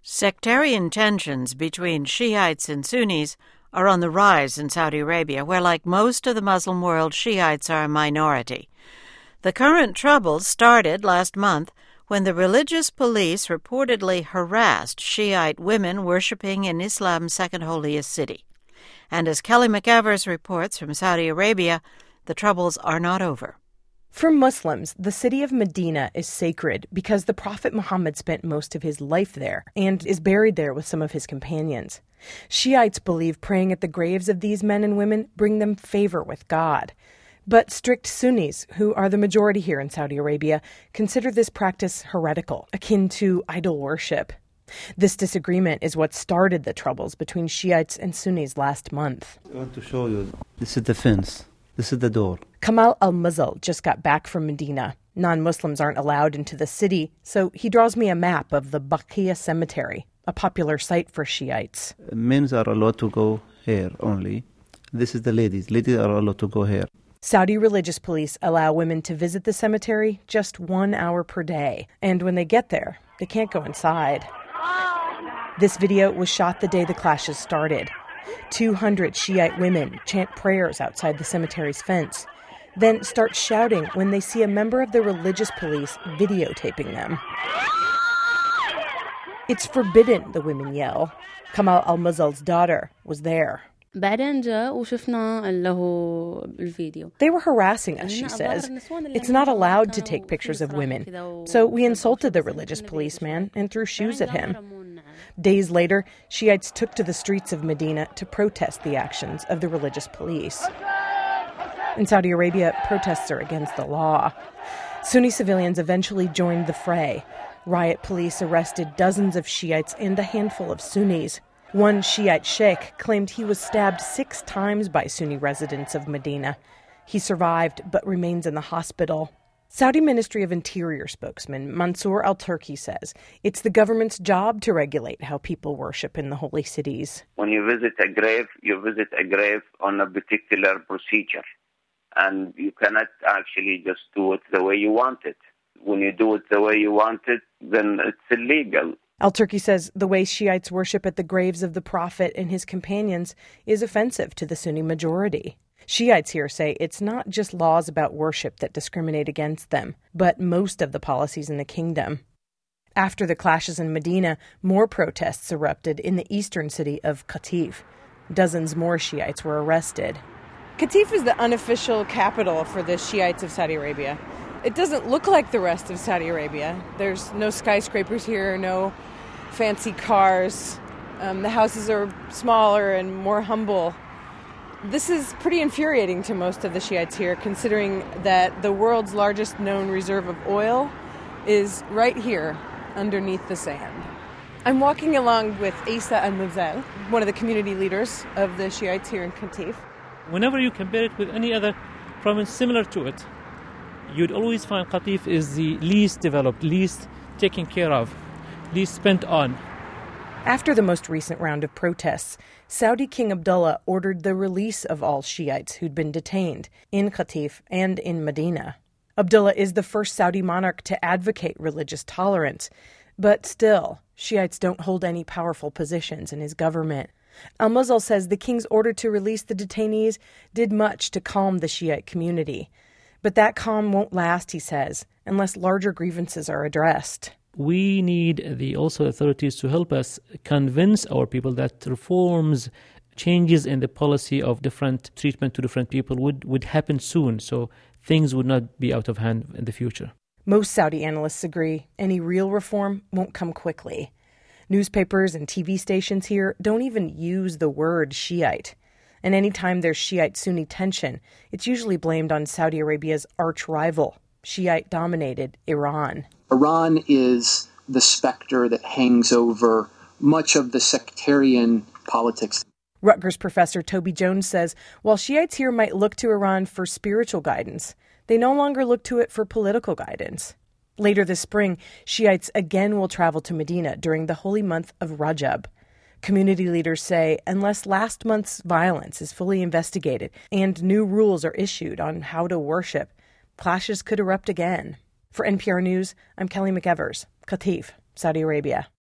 Sectarian tensions between Shiites and Sunnis are on the rise in Saudi Arabia, where, like most of the Muslim world, Shiites are a minority. The current troubles started last month when the religious police reportedly harassed Shiite women worshipping in Islam's second holiest city. And as Kelly McEvers reports from Saudi Arabia, the troubles are not over. For Muslims, the city of Medina is sacred because the Prophet Muhammad spent most of his life there and is buried there with some of his companions. Shiites believe praying at the graves of these men and women bring them favor with God. But strict Sunnis, who are the majority here in Saudi Arabia, consider this practice heretical, akin to idol worship. This disagreement is what started the troubles between Shiites and Sunnis last month. I want to show you. This is the fence. This is the door. Kamal Al-Muzzal just got back from Medina. Non-Muslims aren't allowed into the city, so he draws me a map of the Baqiyah Cemetery, a popular site for Shiites. Men are allowed to go here only. This is the ladies. Ladies are allowed to go here. Saudi religious police allow women to visit the cemetery just 1 hour per day. And when they get there, they can't go inside. This video was shot the day the clashes started. 200 Shiite women chant prayers outside the cemetery's fence, then start shouting when they see a member of the religious police videotaping them. It's forbidden, the women yell. Kamal Al-Muzzal's daughter was there. They were harassing us, she says. It's not allowed to take pictures of women. So we insulted the religious policeman and threw shoes at him. Days later, Shiites took to the streets of Medina to protest the actions of the religious police. In Saudi Arabia, protests are against the law. Sunni civilians eventually joined the fray. Riot police arrested dozens of Shiites and a handful of Sunnis. One Shiite sheikh claimed he was stabbed 6 times by Sunni residents of Medina. He survived but remains in the hospital. Saudi Ministry of Interior spokesman Mansour al-Turki says it's the government's job to regulate how people worship in the holy cities. When you visit a grave on a particular procedure, and you cannot actually just do it the way you want it. When you do it the way you want it, then it's illegal. Al-Turki says the way Shiites worship at the graves of the Prophet and his companions is offensive to the Sunni majority. Shiites here say it's not just laws about worship that discriminate against them, but most of the policies in the kingdom. After the clashes in Medina, more protests erupted in the eastern city of Qatif. Dozens more Shiites were arrested. Qatif is the unofficial capital for the Shiites of Saudi Arabia. It doesn't look like the rest of Saudi Arabia. There's no skyscrapers here, no fancy cars. The houses are smaller and more humble. This is pretty infuriating to most of the Shiites here, considering that the world's largest known reserve of oil is right here underneath the sand. I'm walking along with Isa al-Muzal, one of the community leaders of the Shiites here in Qatif. Whenever you compare it with any other province similar to it, you'd always find Qatif is the least developed, least taken care of, least spent on. After the most recent round of protests, Saudi King Abdullah ordered the release of all Shiites who'd been detained in Qatif and in Medina. Abdullah is the first Saudi monarch to advocate religious tolerance, but still, Shiites don't hold any powerful positions in his government. Al-Muzzal says the king's order to release the detainees did much to calm the Shiite community. But that calm won't last, he says, unless larger grievances are addressed. We need the also authorities to help us convince our people that reforms, changes in the policy of different treatment to different people would happen soon, so things would not be out of hand in the future. Most Saudi analysts agree any real reform won't come quickly. Newspapers and TV stations here don't even use the word Shiite. And anytime there's Shiite-Sunni tension, it's usually blamed on Saudi Arabia's arch-rival, Shiite-dominated Iran. Iran is the specter that hangs over much of the sectarian politics. Rutgers professor Toby Jones says while Shiites here might look to Iran for spiritual guidance, they no longer look to it for political guidance. Later this spring, Shiites again will travel to Medina during the holy month of Rajab. Community leaders say unless last month's violence is fully investigated and new rules are issued on how to worship, clashes could erupt again. For NPR News, I'm Kelly McEvers, Qatif, Saudi Arabia.